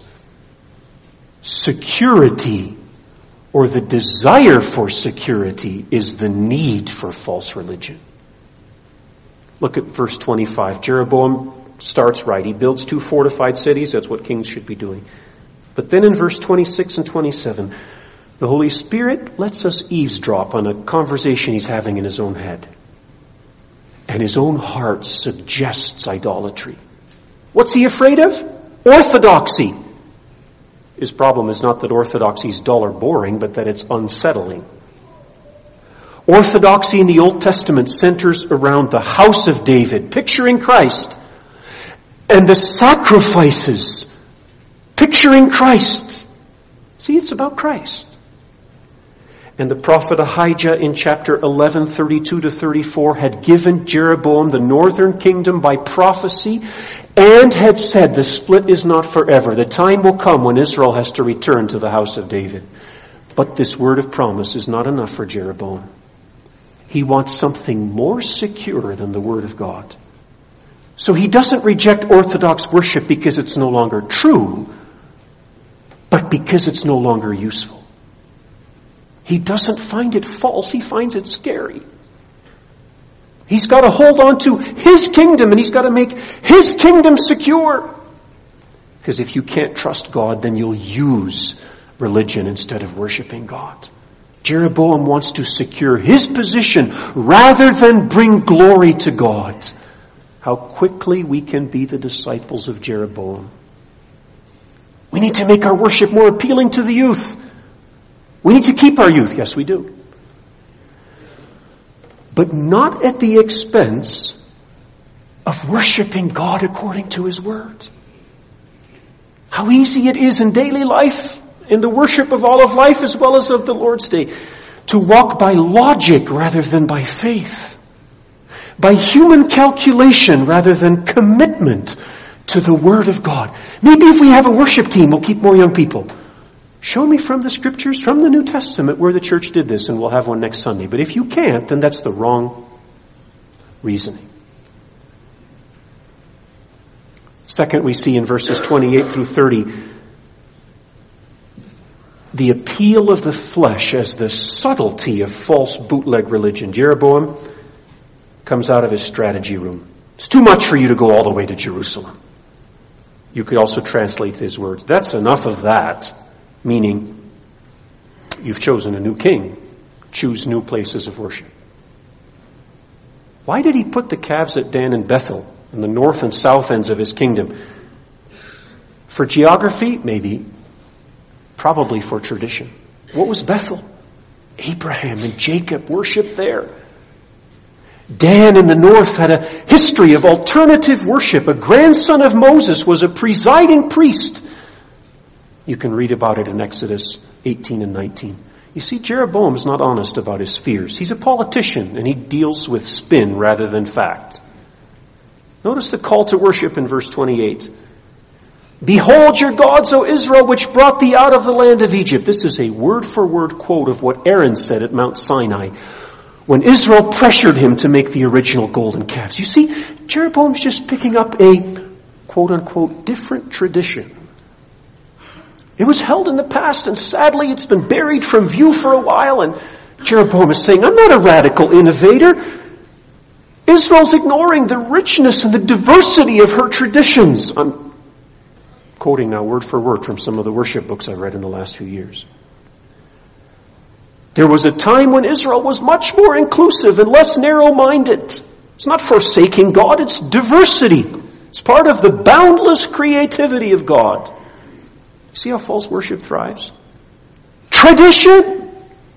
security, or the desire for security, is the need for false religion. Look at verse 25. Jeroboam starts right. He builds 2 fortified cities. That's what kings should be doing. But then in verse 26 and 27, the Holy Spirit lets us eavesdrop on a conversation he's having in his own head. And his own heart suggests idolatry. What's he afraid of? Orthodoxy. His problem is not that orthodoxy is dull or boring, but that it's unsettling. Orthodoxy in the Old Testament centers around the house of David, picturing Christ, and the sacrifices, picturing Christ. See, it's about Christ. And the prophet Ahijah in chapter 11, 32 to 34 had given Jeroboam the northern kingdom by prophecy and had said the split is not forever. The time will come when Israel has to return to the house of David. But this word of promise is not enough for Jeroboam. He wants something more secure than the Word of God. So he doesn't reject Orthodox worship because it's no longer true, but because it's no longer useful. He doesn't find it false, he finds it scary. He's got to hold on to his kingdom, and he's got to make his kingdom secure. Because if you can't trust God, then you'll use religion instead of worshiping God. Jeroboam wants to secure his position rather than bring glory to God. How quickly we can be the disciples of Jeroboam. We need to make our worship more appealing to the youth. We need to keep our youth. Yes, we do. But not at the expense of worshiping God according to His Word. How easy it is in daily life, in the worship of all of life as well as of the Lord's Day, to walk by logic rather than by faith. By human calculation rather than commitment to the Word of God. Maybe if we have a worship team, we'll keep more young people. Show me from the Scriptures, from the New Testament, where the church did this, and we'll have one next Sunday. But if you can't, then that's the wrong reasoning. Second, we see in verses 28 through 30, the appeal of the flesh as the subtlety of false bootleg religion. Jeroboam comes out of his strategy room. It's too much for you to go all the way to Jerusalem. You could also translate his words. That's enough of that. Meaning, you've chosen a new king. Choose new places of worship. Why did he put the calves at Dan and Bethel, in the north and south ends of his kingdom? For geography? Maybe. Probably for tradition. What was Bethel? Abraham and Jacob worshipped there. Dan in the north had a history of alternative worship. A grandson of Moses was a presiding priest. You can read about it in Exodus 18 and 19. You see, Jeroboam is not honest about his fears. He's a politician, and he deals with spin rather than fact. Notice the call to worship in verse 28. Behold your gods, O Israel, which brought thee out of the land of Egypt. This is a word-for-word quote of what Aaron said at Mount Sinai when Israel pressured him to make the original golden calves. You see, Jeroboam's just picking up a quote-unquote different tradition. It was held in the past, and sadly it's been buried from view for a while, and Jeroboam is saying, I'm not a radical innovator. Israel's ignoring the richness and the diversity of her traditions. I'm quoting now word for word from some of the worship books I've read in the last few years. There was a time when Israel was much more inclusive and less narrow-minded. It's not forsaking God, it's diversity. It's part of the boundless creativity of God. See how false worship thrives? Tradition!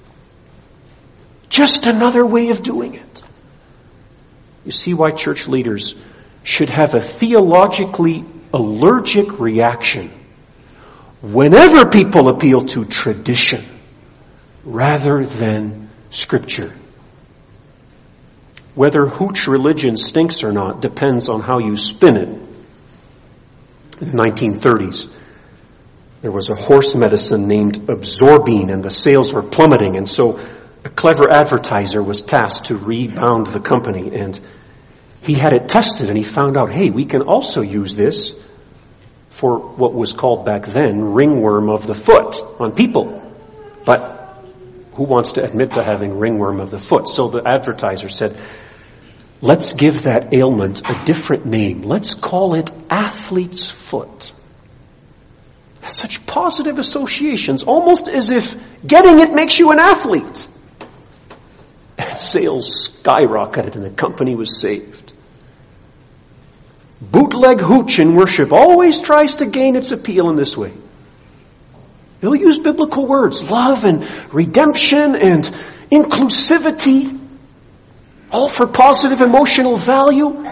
Just another way of doing it. You see why church leaders should have a theologically allergic reaction whenever people appeal to tradition rather than Scripture. Whether hooch religion stinks or not depends on how you spin it. In the 1930s, there was a horse medicine named Absorbine, and the sales were plummeting, and so a clever advertiser was tasked to rebound the company, and he had it tested, and he found out, hey, we can also use this for what was called back then ringworm of the foot on people. But who wants to admit to having ringworm of the foot? So the advertiser said, let's give that ailment a different name. Let's call it athlete's foot. Such positive associations, almost as if getting it makes you an athlete. And sales skyrocketed and the company was saved. Bootleg hooch in worship always tries to gain its appeal in this way. They'll use biblical words, love and redemption and inclusivity, all for positive emotional value,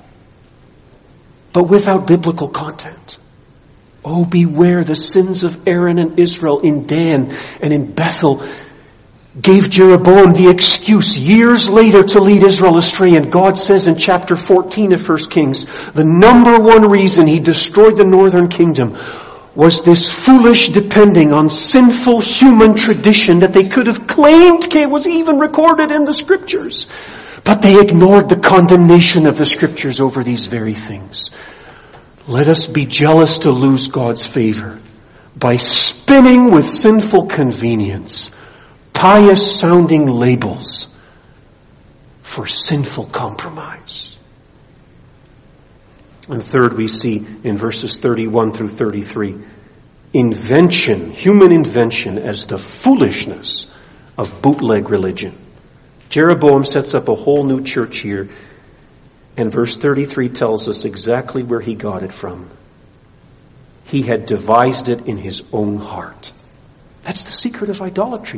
but without biblical content. Oh, beware the sins of Aaron and Israel in Dan and in Bethel gave Jeroboam the excuse years later to lead Israel astray. And God says in chapter 14 of 1 Kings, the number one reason he destroyed the northern kingdom was this foolish depending on sinful human tradition that they could have claimed was even recorded in the Scriptures. But they ignored the condemnation of the Scriptures over these very things. Let us be jealous to lose God's favor by spinning with sinful convenience pious-sounding labels for sinful compromise. And third, we see in verses 31 through 33, human invention as the foolishness of bootleg religion. Jeroboam sets up a whole new church here, and verse 33 tells us exactly where he got it from. He had devised it in his own heart. That's the secret of idolatry.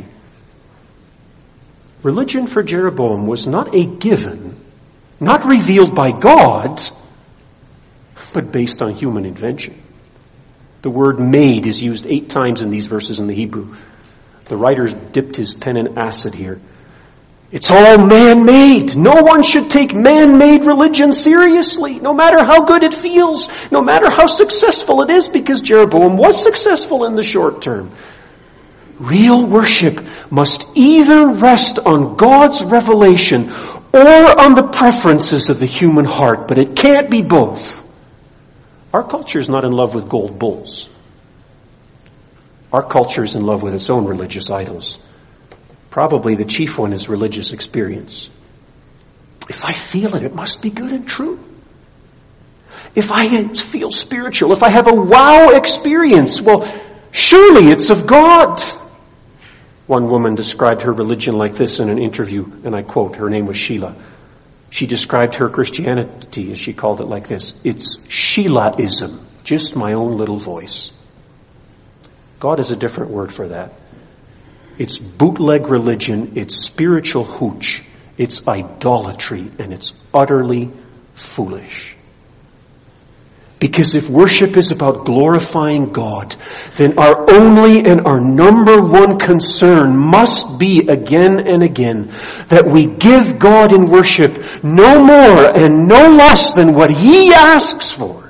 Religion for Jeroboam was not a given, not revealed by God, but based on human invention. The word made is used 8 times in these verses in the Hebrew. The writer dipped his pen in acid here. It's all man-made. No one should take man-made religion seriously, no matter how good it feels, no matter how successful it is, because Jeroboam was successful in the short term. Real worship must either rest on God's revelation or on the preferences of the human heart, but it can't be both. Our culture is not in love with gold bulls. Our culture is in love with its own religious idols. Probably the chief one is religious experience. If I feel it, it must be good and true. If I feel spiritual, if I have a wow experience, well, surely it's of God. One woman described her religion like this in an interview, and I quote, her name was Sheila. She described her Christianity, as she called it, like this. It's Sheilaism, just my own little voice. God is a different word for that. It's bootleg religion, it's spiritual hooch, it's idolatry, and it's utterly foolish. Because if worship is about glorifying God, then our only and our number one concern must be again and again that we give God in worship no more and no less than what He asks for.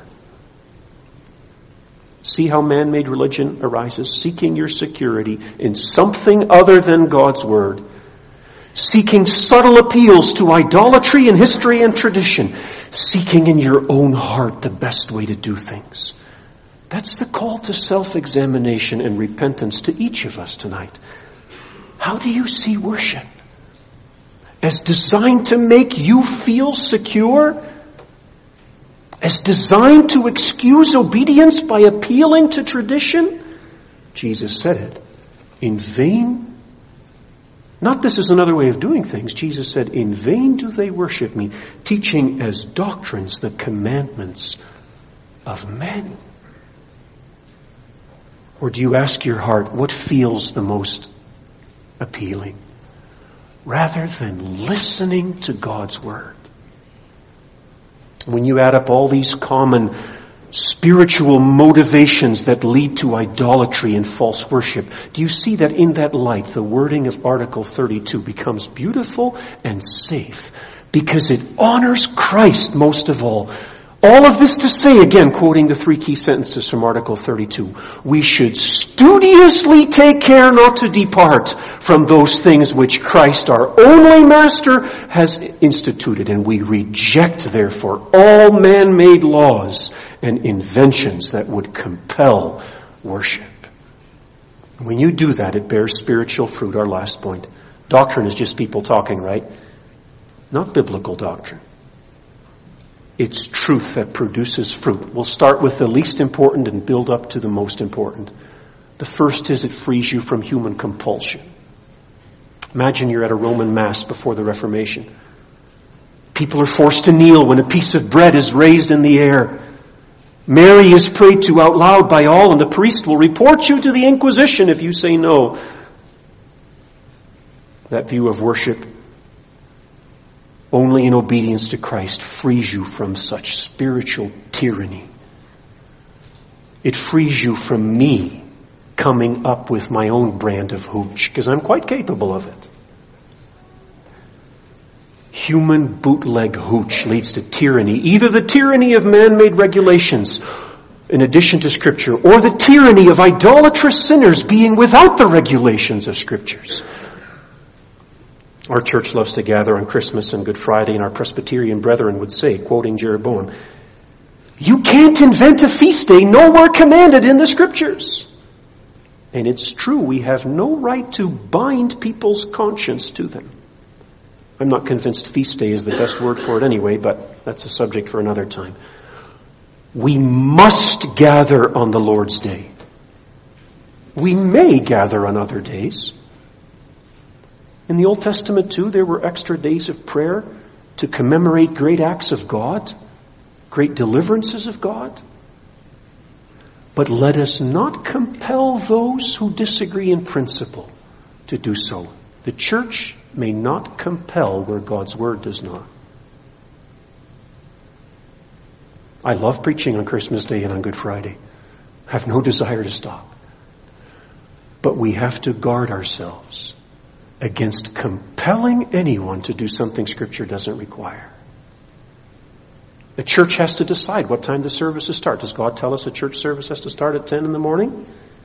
See how man-made religion arises? Seeking your security in something other than God's Word. Seeking subtle appeals to idolatry and history and tradition. Seeking in your own heart the best way to do things. That's the call to self-examination and repentance to each of us tonight. How do you see worship? As designed to make you feel secure? As designed to excuse obedience by appealing to tradition? Jesus said it. In vain. Not this is another way of doing things. Jesus said, in vain do they worship me, teaching as doctrines the commandments of men. Or do you ask your heart, what feels the most appealing? Rather than listening to God's Word. When you add up all these common spiritual motivations that lead to idolatry and false worship, do you see that in that light the wording of Article 32 becomes beautiful and safe because it honors Christ most of all? All of this to say, again, quoting the 3 key sentences from Article 32, we should studiously take care not to depart from those things which Christ, our only Master, has instituted, and we reject, therefore, all man-made laws and inventions that would compel worship. When you do that, it bears spiritual fruit, our last point. Doctrine is just people talking, right? Not biblical doctrine. It's truth that produces fruit. We'll start with the least important and build up to the most important. The first is it frees you from human compulsion. Imagine you're at a Roman Mass before the Reformation. People are forced to kneel when a piece of bread is raised in the air. Mary is prayed to out loud by all, and the priest will report you to the Inquisition if you say no. That view of worship, only in obedience to Christ, frees you from such spiritual tyranny. It frees you from me coming up with my own brand of hooch, because I'm quite capable of it. Human bootleg hooch leads to tyranny, either the tyranny of man-made regulations in addition to Scripture, or the tyranny of idolatrous sinners being without the regulations of Scriptures. Our church loves to gather on Christmas and Good Friday, and our Presbyterian brethren would say, quoting Jeroboam, "You can't invent a feast day nowhere commanded in the Scriptures." And it's true, we have no right to bind people's conscience to them. I'm not convinced feast day is the best word for it anyway, but that's a subject for another time. We must gather on the Lord's Day. We may gather on other days. In the Old Testament too, there were extra days of prayer to commemorate great acts of God, great deliverances of God. But let us not compel those who disagree in principle to do so. The church may not compel where God's word does not. I love preaching on Christmas Day and on Good Friday. I have no desire to stop. But we have to guard ourselves against compelling anyone to do something Scripture doesn't require. The church has to decide what time the services start. Does God tell us a church service has to start at 10 in the morning?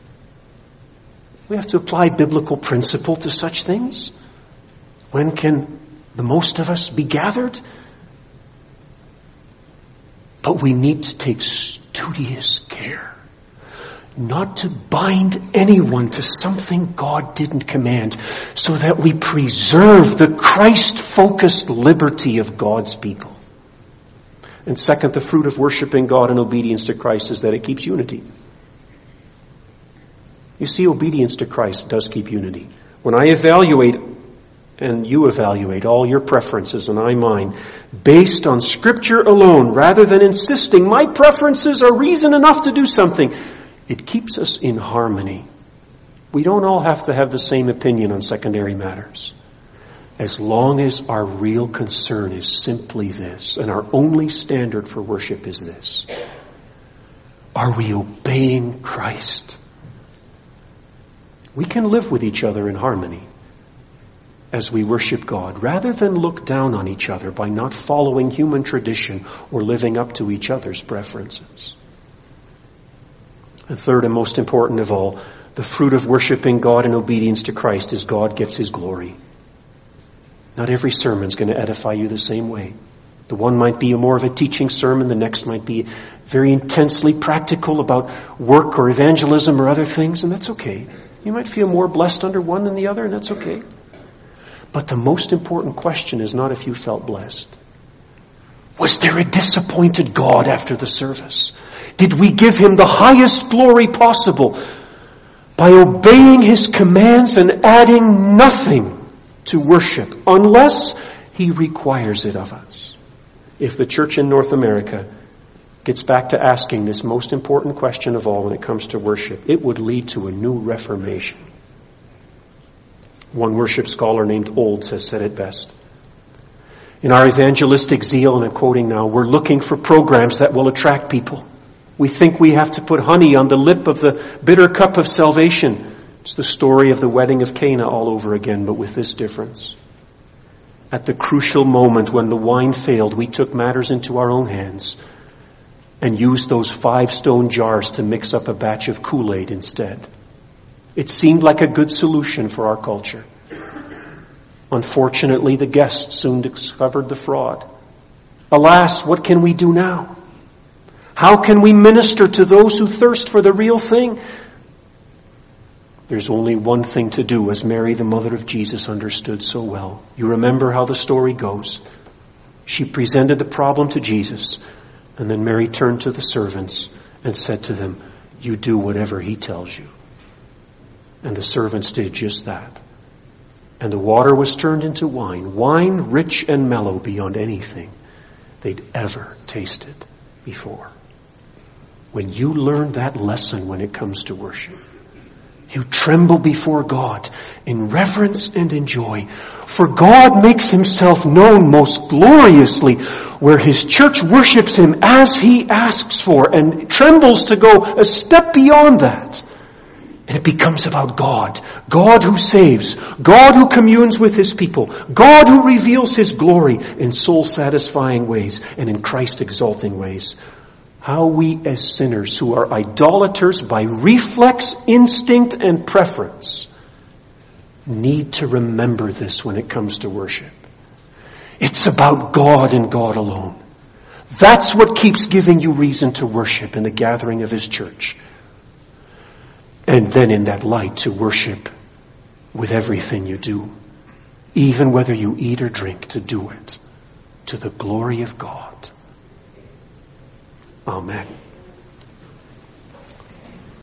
We have to apply biblical principle to such things. When can the most of us be gathered? But we need to take studious care not to bind anyone to something God didn't command, so that we preserve the Christ-focused liberty of God's people. And second, the fruit of worshiping God in obedience to Christ is that it keeps unity. You see, obedience to Christ does keep unity. When I evaluate, and you evaluate all your preferences and I mine, based on Scripture alone, rather than insisting my preferences are reason enough to do something, it keeps us in harmony. We don't all have to have the same opinion on secondary matters. As long as our real concern is simply this, and our only standard for worship is this: are we obeying Christ? We can live with each other in harmony as we worship God, rather than look down on each other by not following human tradition or living up to each other's preferences. And third, and most important of all, the fruit of worshiping God in obedience to Christ is God gets His glory. Not every sermon is going to edify you the same way. The one might be more of a teaching sermon, the next might be very intensely practical about work or evangelism or other things, and that's okay. You might feel more blessed under one than the other, and that's okay. But the most important question is not if you felt blessed. Was there a disappointed God after the service? Did we give Him the highest glory possible by obeying His commands and adding nothing to worship unless He requires it of us? If the church in North America gets back to asking this most important question of all when it comes to worship, it would lead to a new reformation. One worship scholar named Olds has said it best. In our evangelistic zeal, and I'm quoting now, we're looking for programs that will attract people. We think we have to put honey on the lip of the bitter cup of salvation. It's the story of the wedding of Cana all over again, but with this difference. At the crucial moment when the wine failed, we took matters into our own hands and used those 5 stone jars to mix up a batch of Kool-Aid instead. It seemed like a good solution for our culture. Unfortunately, the guests soon discovered the fraud. Alas, what can we do now? How can we minister to those who thirst for the real thing? There's only one thing to do, as Mary, the mother of Jesus, understood so well. You remember how the story goes. She presented the problem to Jesus, and then Mary turned to the servants and said to them, "You do whatever He tells you." And the servants did just that. And the water was turned into wine, wine rich and mellow beyond anything they'd ever tasted before. When you learn that lesson when it comes to worship, you tremble before God in reverence and in joy. For God makes Himself known most gloriously where His church worships Him as He asks for and trembles to go a step beyond that. And it becomes about God. God who saves. God who communes with His people. God who reveals His glory in soul-satisfying ways and in Christ-exalting ways. how we as sinners who are idolaters by reflex, instinct, and preference need to remember this when it comes to worship. It's about God and God alone. That's what keeps giving you reason to worship in the gathering of His church. And then in that light to worship with everything you do, even whether you eat or drink, to do it to the glory of God. Amen.